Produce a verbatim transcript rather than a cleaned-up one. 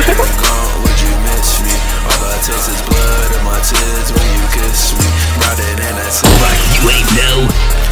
you gone, would you miss me? All I taste is blood in my tears when you kiss me. Riding in that city. You ain't know.